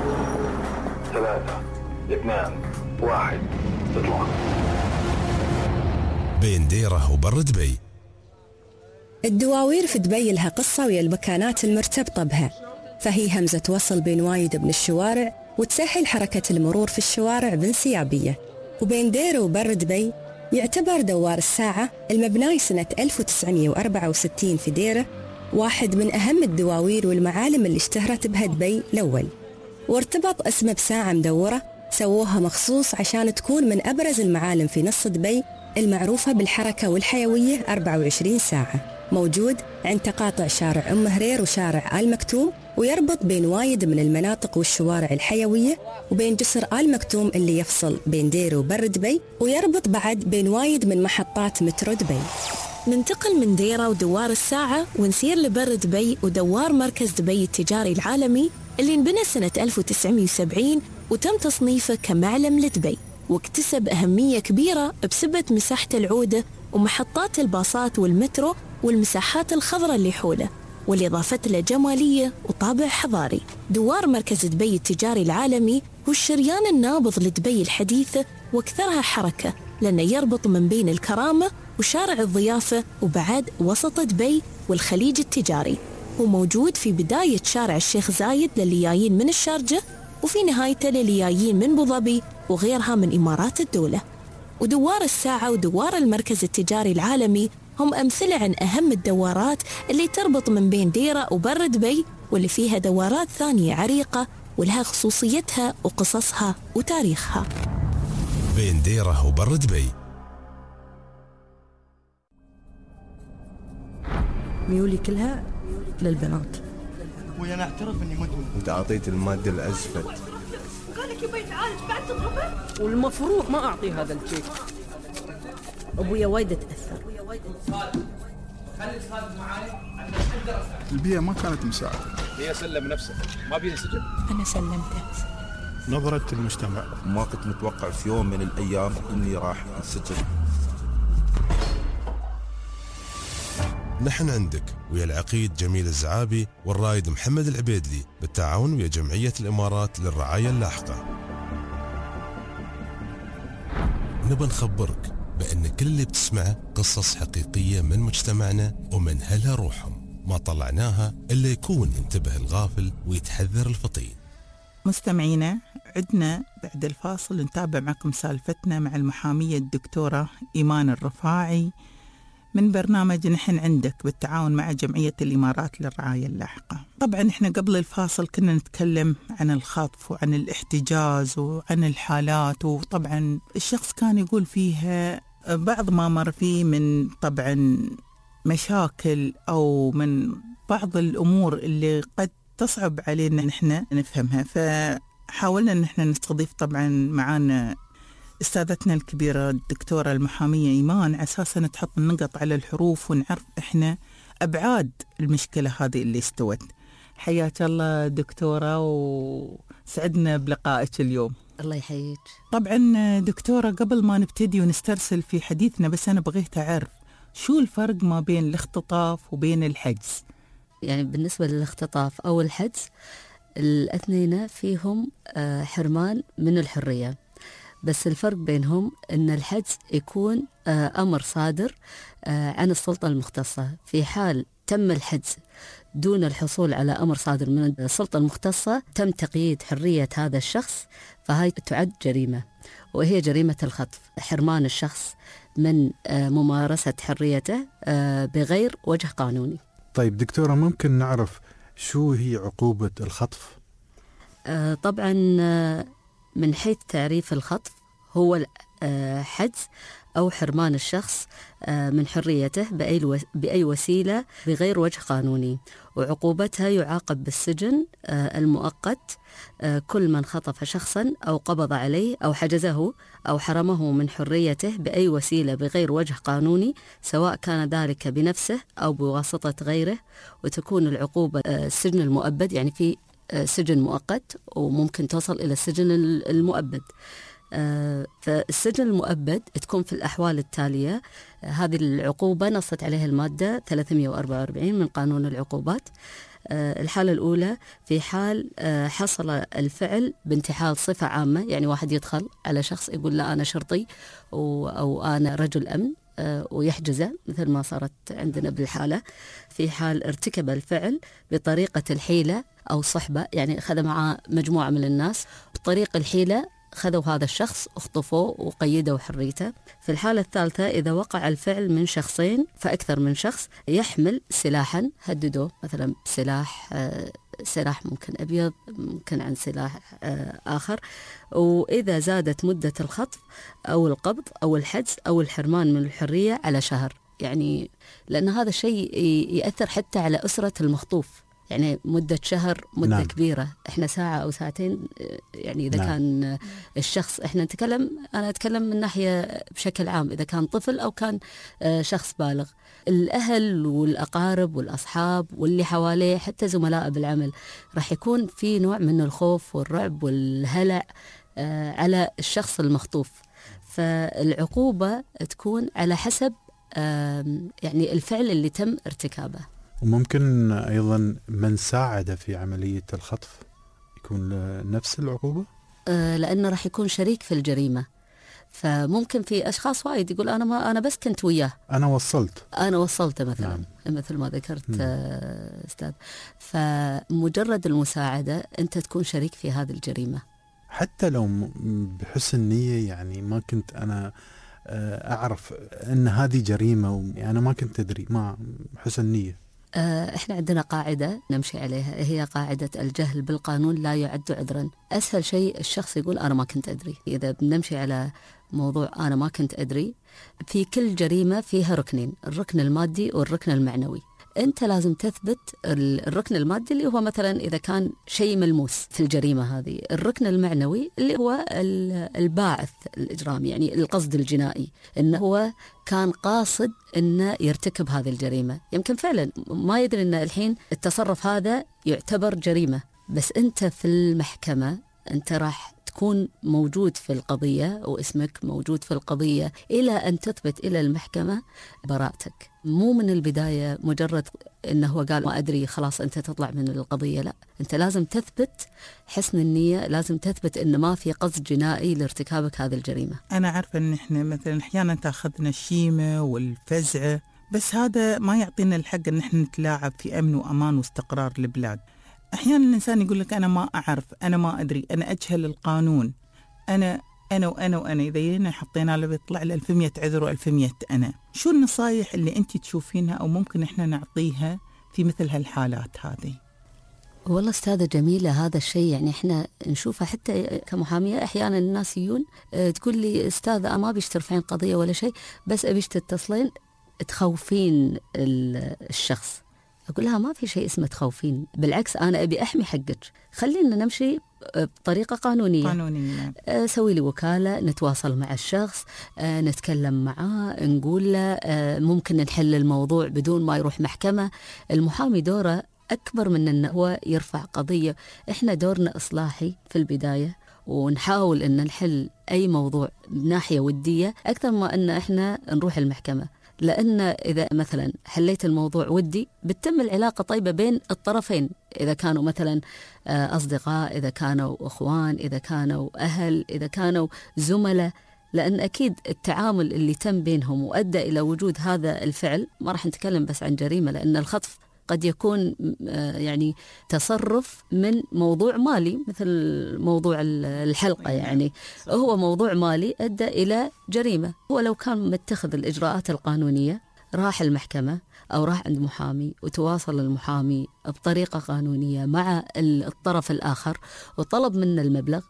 ثلاثة اثنان واحد اطلع. بين ديره وبر دبي. الدواوير في دبي لها قصة ويا المكانات المرتبطة بها، فهي همزة وصل بين وايد من الشوارع وتسهل حركة المرور في الشوارع بانسيابية. وبين ديره وبر دبي يعتبر دوار الساعة المبناي سنة ألف وتسعمية وأربعة وستين في ديره واحد من أهم الدواوير والمعالم اللي اشتهرت بها دبي الأول، وارتبط اسمه بساعة مدورة سووها مخصوص عشان تكون من أبرز المعالم في نص دبي المعروفة بالحركة والحيوية أربعة وعشرين ساعة. موجود عند تقاطع شارع أم هرير وشارع آل مكتوم، ويربط بين وايد من المناطق والشوارع الحيوية، وبين جسر آل مكتوم اللي يفصل بين ديره وبر دبي، ويربط بعد بين وايد من محطات مترو دبي. ننتقل من ديره ودوار الساعة ونسير لبر دبي ودوار مركز دبي التجاري العالمي اللي انبنى سنة ألف وتسعمية وسبعين وتم تصنيفه كمعلم لدبي، واكتسب أهمية كبيرة بسبب مساحته العودة ومحطات الباصات والمترو والمساحات الخضراء اللي حوله، واللي ضافت له جمالية وطابع حضاري. دوار مركز دبي التجاري العالمي هو الشريان النابض لدبي الحديثة وأكثرها حركة، لأنه يربط من بين الكرامة وشارع الضيافة وبعد وسط دبي والخليج التجاري، وموجود في بداية شارع الشيخ زايد للي جايين من الشارجة، وفي نهايته للي جايين من أبوظبي وغيرها من إمارات الدولة. ودوار الساعة ودوار المركز التجاري العالمي هم أمثلة عن أهم الدوارات اللي تربط من بين ديرة وبر دبي، واللي فيها دوارات ثانية عريقة ولها خصوصيتها وقصصها وتاريخها. بين ديرة وبر دبي. ميولي كلها للبنات. ابوي انا اعترف اني مدمن. انت اعطيت المادة الازفت. قال لك يبي يتعالج بعد تضربه؟ والمفروض ما اعطي هذا الشيك. ابويا وايد اتاثر. خالد خلي خالد معاي عشان اقدر اساعد. البيئة ما كانت مساعدة. هي سلم نفسه ما بينسجن. أنا سلمته. نظرة المجتمع. ما كنت متوقع في يوم من الأيام إني راح انسجن. نحن عندك ويا العقيد جميل الزعابي والرايد محمد العبيدلي بالتعاون ويا جمعية الإمارات للرعاية اللاحقة. نبى نخبرك بأن كل اللي بتسمعه قصص حقيقية من مجتمعنا ومن هلها روحهم، ما طلعناها إلا يكون انتبه الغافل ويتحذر الفطين. مستمعينا، عدنا بعد الفاصل نتابع معكم سالفتنا مع المحامية الدكتورة إيمان الرفاعي من برنامج نحن عندك بالتعاون مع جمعية الإمارات للرعاية اللاحقة. طبعا احنا قبل الفاصل كنا نتكلم عن الخطف وعن الاحتجاز وعن الحالات، وطبعا الشخص كان يقول فيها بعض ما مر فيه من طبعا مشاكل أو من بعض الأمور اللي قد تصعب علينا نحن نفهمها. فحاولنا ان احنا نستضيف طبعا معانا استاذتنا الكبيرة الدكتورة المحامية إيمان على أساس نتحط النقط على الحروف ونعرف إحنا أبعاد المشكلة هذه اللي استوت. حياك الله دكتورة وسعدنا بلقائك اليوم. الله يحييك. طبعا دكتورة، قبل ما نبتدي ونسترسل في حديثنا بس أنا بغيت أعرف شو الفرق ما بين الاختطاف وبين الحجز؟ يعني بالنسبة للاختطاف أو الحجز الاثنين فيهم حرمان من الحرية، بس الفرق بينهم أن الحجز يكون أمر صادر عن السلطة المختصة. في حال تم الحجز دون الحصول على أمر صادر من السلطة المختصة تم تقييد حرية هذا الشخص، فهي تعد جريمة، وهي جريمة الخطف، حرمان الشخص من ممارسة حريته بغير وجه قانوني. طيب دكتورة، ممكن نعرف شو هي عقوبة الخطف؟ طبعا من حيث تعريف الخطف هو حجز أو حرمان الشخص من حريته بأي وسيلة بغير وجه قانوني، وعقوبتها يعاقب بالسجن المؤقت كل من خطف شخصا أو قبض عليه أو حجزه أو حرمه من حريته بأي وسيلة بغير وجه قانوني، سواء كان ذلك بنفسه أو بواسطة غيره. وتكون العقوبة السجن المؤبد، يعني في سجن مؤقت وممكن توصل إلى السجن المؤبد. فالسجن المؤبد تكون في الأحوال التالية. هذه العقوبة نصت عليها المادة ثلاثمئة وأربعة وأربعين من قانون العقوبات. الحالة الأولى في حال حصل الفعل بانتحال صفة عامة، يعني واحد يدخل على شخص يقول لا أنا شرطي أو أنا رجل أمن ويحجزه، مثل ما صارت عندنا بالحالة. في حال ارتكب الفعل بطريقة الحيلة أو صحبة، يعني أخذ معه مجموعة من الناس بطريق الحيلة، خذوا هذا الشخص اخطفوه وقيدوا حريته. في الحالة الثالثة إذا وقع الفعل من شخصين فأكثر من شخص يحمل سلاحا، هددوه مثلا بسلاح سلاح ممكن أبيض، ممكن عن سلاح آخر. وإذا زادت مدة الخطف أو القبض أو الحجز أو الحرمان من الحرية على شهر، يعني لأن هذا الشيء يأثر حتى على أسرة المخطوف، يعني مدة شهر مدة نعم. كبيرة. إحنا ساعة أو ساعتين، يعني إذا نعم. كان الشخص، إحنا نتكلم أنا أتكلم من ناحية بشكل عام، إذا كان طفل أو كان شخص بالغ، الأهل والأقارب والأصحاب واللي حواليه حتى زملاء بالعمل راح يكون في نوع من الخوف والرعب والهلع على الشخص المخطوف. فالعقوبة تكون على حسب يعني الفعل اللي تم ارتكابه. وممكن أيضا من ساعد في عملية الخطف يكون نفس العقوبة؟ لأنه راح يكون شريك في الجريمة. فممكن في أشخاص وايد يقول أنا ما أنا بس كنت وياه، أنا وصلت أنا وصلته مثلا. نعم. مثل ما ذكرت نعم. أستاذ، فمجرد المساعدة أنت تكون شريك في هذه الجريمة، حتى لو بحسن نية. يعني ما كنت أنا أعرف أن هذه جريمة وأنا يعني ما كنت أدري، ما حسن نية. إحنا عندنا قاعدة نمشي عليها، هي قاعدة الجهل بالقانون لا يعد عذرا. أسهل شيء الشخص يقول أنا ما كنت أدري. إذا بنمشي على موضوع أنا ما كنت أدري، في كل جريمة فيها ركنين، الركن المادي والركن المعنوي. أنت لازم تثبت الركن المادي اللي هو مثلا إذا كان شيء ملموس في الجريمة هذه، الركن المعنوي اللي هو الباعث الإجرام، يعني القصد الجنائي، إنه هو كان قاصد إنه يرتكب هذه الجريمة. يمكن فعلا ما يدري إن الحين التصرف هذا يعتبر جريمة، بس أنت في المحكمة أنت راح تكون موجود في القضية واسمك موجود في القضية إلى أن تثبت إلى المحكمة براءتك. مو من البداية مجرد إنه هو قال ما أدري خلاص أنت تطلع من القضية، لا، أنت لازم تثبت حسن النية، لازم تثبت إن ما في قصد جنائي لارتكابك هذه الجريمة. أنا عارفة إن إحنا مثلا أحيانا تأخذنا الشيمة والفزعة، بس هذا ما يعطينا الحق إن إحنا نتلاعب في أمن وأمان واستقرار البلاد. أحيانا الإنسان يقول لك أنا ما أعرف، أنا ما أدري، أنا أجهل القانون، أنا أنا وأنا وأنا إذا جينا حطينا له بيطلع له ألف ومئة عذر وألف ومئة أنا. شو النصايح اللي أنت تشوفينها أو ممكن إحنا نعطيها في مثل هالحالات هذه؟ والله أستاذة جميلة، هذا الشيء يعني إحنا نشوفه حتى كمحامية. أحيانا الناس يجون تقول لي أستاذة ما بيش ترفعين قضية ولا شيء، بس أبيش تتصلين تخوفين الشخص. أقول لها ما في شيء اسمه تخوفين، بالعكس أنا أبي أحمي حقك، خلينا نمشي بطريقة قانونية. قانونية. سوي لي وكالة، نتواصل مع الشخص، نتكلم معاه، نقول له ممكن نحل الموضوع بدون ما يروح محكمة. المحامي دوره أكبر من أنه هو يرفع قضية، إحنا دورنا إصلاحي في البداية، ونحاول أن نحل أي موضوع بناحية ودية أكثر ما أن إحنا نروح المحكمة. لأن إذا مثلا حليت الموضوع ودي بتتم العلاقة طيبة بين الطرفين، إذا كانوا مثلا أصدقاء، إذا كانوا أخوان، إذا كانوا أهل، إذا كانوا زملاء، لأن أكيد التعامل اللي تم بينهم وأدى إلى وجود هذا الفعل. ما راح نتكلم بس عن جريمة، لأن الخطف قد يكون يعني تصرف من موضوع مالي مثل موضوع الحلقة، يعني هو موضوع مالي أدى إلى جريمة. هو لو كان متخذ الإجراءات القانونية، راح المحكمة أو راح عند محامي وتواصل المحامي بطريقة قانونية مع الطرف الآخر وطلب منه المبلغ،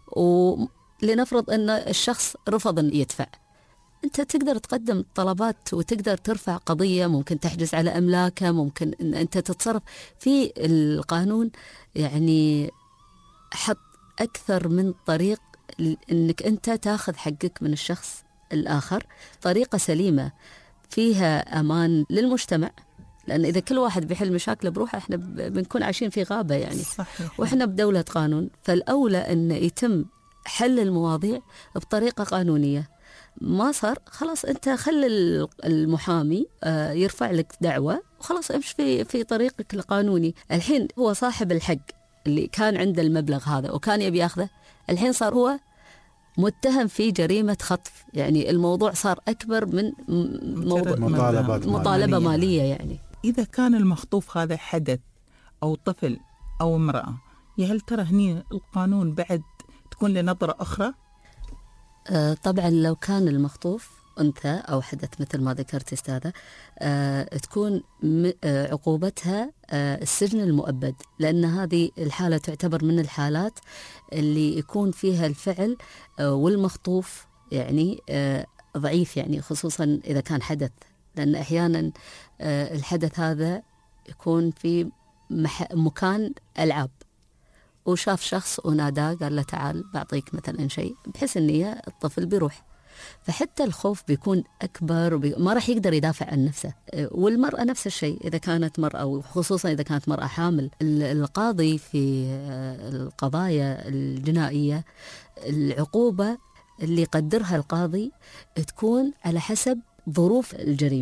ولنفرض أن الشخص رفض أن يدفع، أنت تقدر تقدم طلبات وتقدر ترفع قضية، ممكن تحجز على أملاكه، ممكن أن أنت تتصرف في القانون. يعني حط أكثر من طريق أنك أنت تاخذ حقك من الشخص الآخر، طريقة سليمة فيها أمان للمجتمع، لأن إذا كل واحد بيحل مشاكله بروحه إحنا بنكون عايشين في غابة يعني. صحيح. وإحنا بدولة قانون، فالأولى أن يتم حل المواضيع بطريقة قانونية. ما صار خلاص، أنت خلي المحامي يرفع لك دعوة وخلاص امشي في في طريقك القانوني. الحين هو صاحب الحق اللي كان عنده المبلغ هذا وكان يبي ياخذه، الحين صار هو متهم في جريمة خطف، يعني الموضوع صار أكبر من موضوع مطالبات مطالبة مالية. مالية يعني. إذا كان المخطوف هذا حدث أو طفل أو امرأة، يا هل ترى هني القانون بعد تكون لنظرة أخرى؟ آه طبعا لو كان المخطوف أنثى أو حدث مثل ما ذكرت أستاذة، آه تكون آه عقوبتها آه السجن المؤبد، لأن هذه الحالة تعتبر من الحالات اللي يكون فيها الفعل آه والمخطوف يعني آه ضعيف، يعني خصوصا إذا كان حدث، لأن أحيانا آه الحدث هذا يكون في مكان ألعاب، وشاف شخص وناداه قال له تعال بعطيك مثلا شيء، بحيث النية الطفل بيروح، فحتى الخوف بيكون أكبر وبي... ما راح يقدر يدافع عن نفسه. والمرأة نفس الشيء إذا كانت مرأة، وخصوصا إذا كانت مرأة حامل. القاضي في القضايا الجنائية العقوبة اللي يقدرها القاضي تكون على حسب ظروف الجريمة.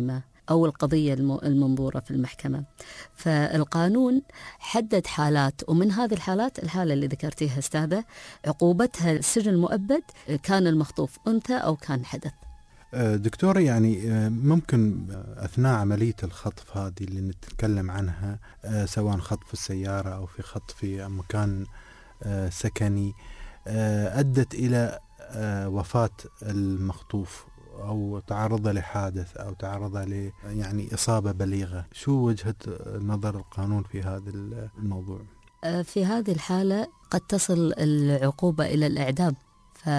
أو القضية المنظورة في المحكمة. فالقانون حدد حالات، ومن هذه الحالات الحالة اللي ذكرتيها أستاذة عقوبتها السجن المؤبد كان المخطوف أنثى أو كان حدث. دكتورة، يعني ممكن أثناء عملية الخطف هذه اللي نتكلم عنها، سواء خطف السيارة أو في خطف في مكان سكني، أدت إلى وفاة المخطوف أو تعرض لحادث أو تعرض ل يعني إصابة بليغة، شو وجهة نظر القانون في هذا الموضوع؟ في هذه الحالة قد تصل العقوبة إلى الإعدام. ف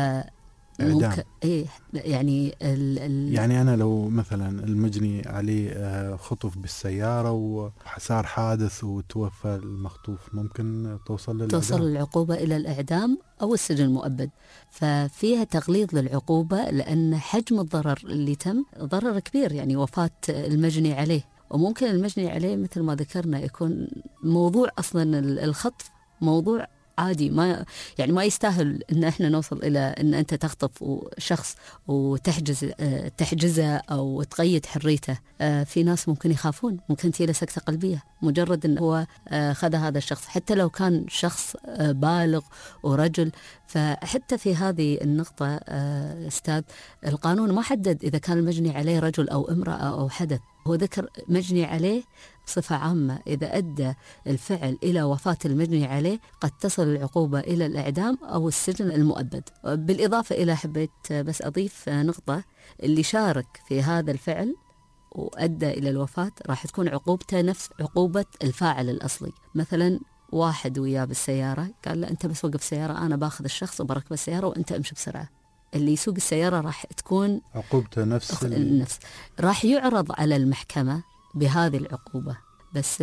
ممكن إيه يعني ال ال يعني أنا لو مثلا المجني عليه خطف بالسيارة وصار حادث وتوفى المخطوف، ممكن توصل للإعدام؟ توصل العقوبة إلى الإعدام أو السجن المؤبد. ففيها تغليظ للعقوبة لأن حجم الضرر اللي تم ضرر كبير، يعني وفاة المجني عليه. وممكن المجني عليه مثل ما ذكرنا يكون موضوع أصلا الخطف موضوع عادي، ما يعني ما يستاهل ان احنا نوصل الى ان انت تخطف شخص وتحجز تحجزه او تقيد حريته. في ناس ممكن يخافون، ممكن تجي له سكتة قلبية مجرد ان هو خذ هذا الشخص، حتى لو كان شخص بالغ ورجل. فحتى في هذه النقطة استاذ القانون ما حدد اذا كان المجني عليه رجل او امرأة او حدث، هو ذكر مجني عليه بصفة عامة. إذا أدى الفعل إلى وفاة المجني عليه قد تصل العقوبة إلى الإعدام أو السجن المؤبد. بالإضافة إلى حبيت بس أضيف نقطة، اللي شارك في هذا الفعل وأدى إلى الوفاة راح تكون عقوبته نفس عقوبة الفاعل الأصلي. مثلا واحد وياه بالسيارة قال له أنت بس وقف سيارة، أنا باخذ الشخص وبركب السيارة وأنت امشي بسرعة، اللي يسوق السيارة راح تكون عقوبته نفس النفس. راح يعرض على المحكمة بهذه العقوبة، بس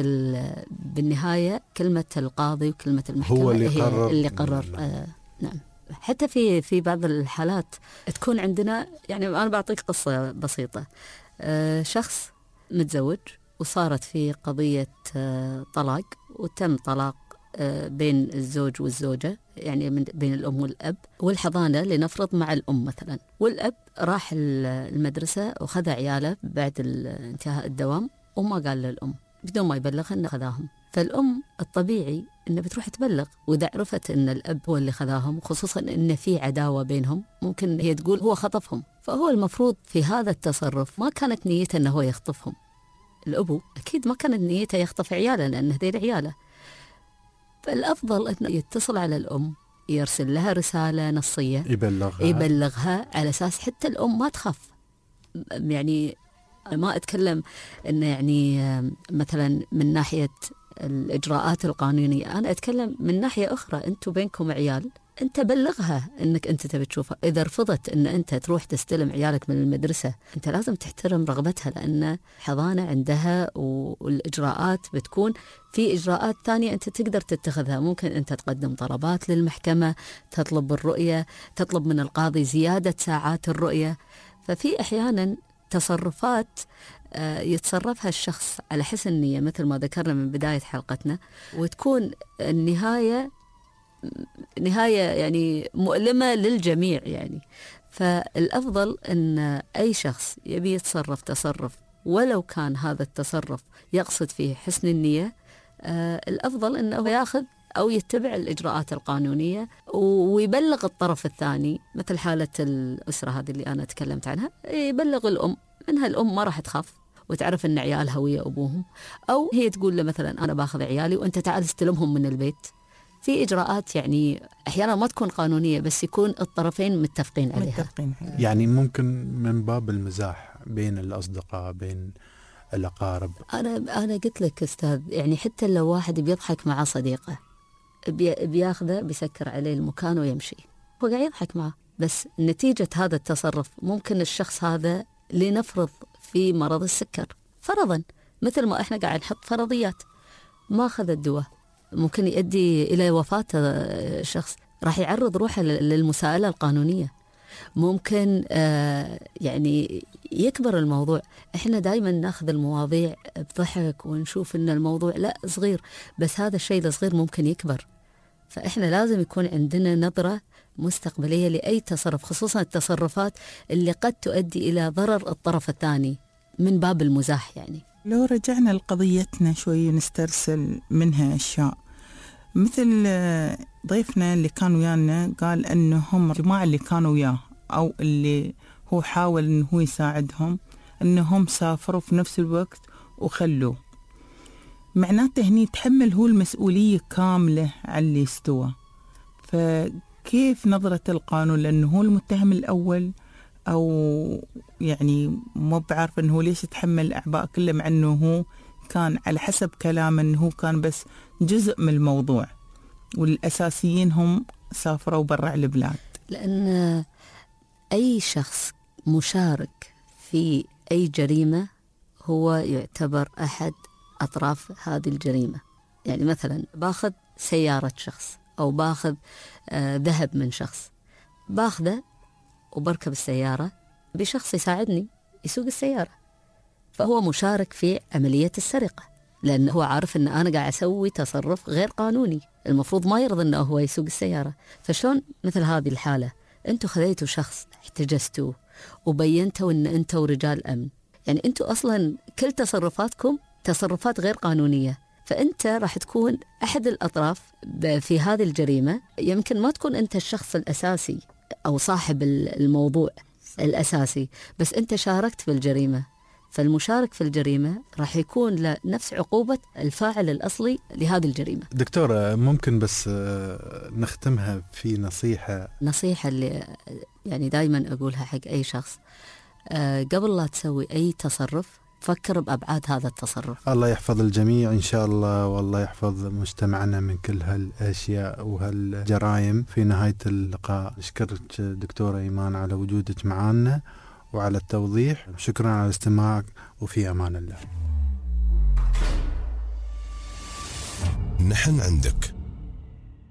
بالنهاية كلمة القاضي وكلمة المحكمة هو اللي هي قرر. اللي قرر. آه نعم. حتى في في بعض الحالات تكون عندنا، يعني أنا بعطيك قصة بسيطة. آه شخص متزوج وصارت في قضية آه طلاق، وتم طلاق آه بين الزوج والزوجة، يعني من بين الأم والأب، والحضانة لنفرض مع الأم مثلا. والأب راح المدرسة وخذ عياله بعد انتهاء الدوام وما قال للأم بدون ما يبلغها أنه خذاهم. فالأم الطبيعي أنه بتروح تبلغ، وإذا عرفت أن الأب هو اللي خذاهم، خصوصا أن في عداوة بينهم، ممكن هي تقول هو خطفهم. فهو المفروض في هذا التصرف ما كانت نيته أنه هو يخطفهم. الأبو أكيد ما كانت نيته يخطف عياله لأن هذيل عياله. فالأفضل أنه يتصل على الأم، يرسل لها رسالة نصية يبلغها يبلغها على أساس حتى الأم ما تخاف. يعني ما أتكلم أنه يعني مثلا من ناحية الإجراءات القانونية، أنا أتكلم من ناحية أخرى. أنتوا بينكم عيال، أنت بلغها أنك أنت تبي تشوفها. إذا رفضت أن أنت تروح تستلم عيالك من المدرسة، أنت لازم تحترم رغبتها، لأن حضانة عندها والإجراءات بتكون في إجراءات ثانية أنت تقدر تتخذها. ممكن أنت تقدم طلبات للمحكمة، تطلب الرؤية، تطلب من القاضي زيادة ساعات الرؤية. ففي أحيانا تصرفات يتصرفها الشخص على حسن النية مثل ما ذكرنا من بداية حلقتنا، وتكون النهاية نهاية يعني مؤلمة للجميع. يعني فالأفضل أن أي شخص يبي يتصرف تصرف ولو كان هذا التصرف يقصد فيه حسن النية، آه الأفضل أنه يأخذ أو يتبع الإجراءات القانونية ويبلغ الطرف الثاني. مثل حالة الأسرة هذه اللي أنا تكلمت عنها، يبلغ الأم، منها الأم ما راح تخاف وتعرف أن عيالها ويا أبوهم، أو هي تقول له مثلا أنا باخذ عيالي وأنت تعال استلمهم من البيت. في إجراءات يعني أحيانا ما تكون قانونية بس يكون الطرفين متفقين عليها. متفقين عليها. يعني ممكن من باب المزاح بين الأصدقاء بين الأقارب. أنا أنا قلت لك أستاذ، يعني حتى لو واحد بيضحك مع صديقه بي بياخذه بيسكر عليه المكان ويمشي، هو قاعد يضحك معه، بس نتيجة هذا التصرف ممكن الشخص هذا لنفرض في مرض السكر فرضا، مثل ما إحنا قاعد نحط فرضيات، ما أخذ الدواء ممكن يؤدي إلى وفاة شخص، راح يعرض روحه للمساءلة القانونية. ممكن آه يعني يكبر الموضوع. إحنا دايما ناخذ المواضيع بضحك ونشوف إن الموضوع لا صغير، بس هذا الشيء الصغير ممكن يكبر. فإحنا لازم يكون عندنا نظرة مستقبلية لأي تصرف، خصوصا التصرفات اللي قد تؤدي إلى ضرر الطرف الثاني. من باب المزاح يعني. لو رجعنا لقضيتنا شوي نسترسل منها أشياء، مثل ضيفنا اللي كان ويانا قال أنهم الجماعة اللي كانوا وياه أو اللي هو حاول أنه هو يساعدهم أنهم سافروا في نفس الوقت وخلوه، معناته هني تحمل هو المسؤولية كاملة على اللي استوى. فكيف نظرة القانون، لأنه هو المتهم الأول، أو يعني مو بعرف أنه ليش يتحمل الأعباء كله، مع أنه هو كان على حسب كلامه أنه هو كان بس جزء من الموضوع والأساسيين هم سافروا برا البلاد. لأن أي شخص مشارك في أي جريمة هو يعتبر أحد أطراف هذه الجريمة. يعني مثلا باخذ سيارة شخص أو باخذ آه ذهب من شخص، باخذه وبركب السيارة بشخص يساعدني يسوق السيارة، فهو مشارك في عملية السرقة، لأنه هو عارف أن أنا قاعد أسوي تصرف غير قانوني، المفروض ما يرضى أنه هو يسوق السيارة. فشون مثل هذه الحالة أنتوا خذيتوا شخص احتجزتوه وبينتوا أن أنتوا رجال أمن، يعني أنتوا أصلا كل تصرفاتكم تصرفات غير قانونية، فأنت راح تكون أحد الأطراف في هذه الجريمة. يمكن ما تكون أنت الشخص الأساسي أو صاحب الموضوع الأساسي، بس أنت شاركت في الجريمة، فالمشارك في الجريمة راح يكون له نفس عقوبة الفاعل الأصلي لهذه الجريمة. دكتورة ممكن بس نختمها في نصيحة نصيحة اللي يعني دايما أقولها حق أي شخص، قبل لا تسوي أي تصرف فكر بأبعاد هذا التصرف. الله يحفظ الجميع إن شاء الله، والله يحفظ مجتمعنا من كل هالأشياء وهالجرائم. في نهاية اللقاء نشكرك دكتورة إيمان على وجودك معنا وعلى التوضيح، شكرا على استماعك وفي أمان الله. نحن عندك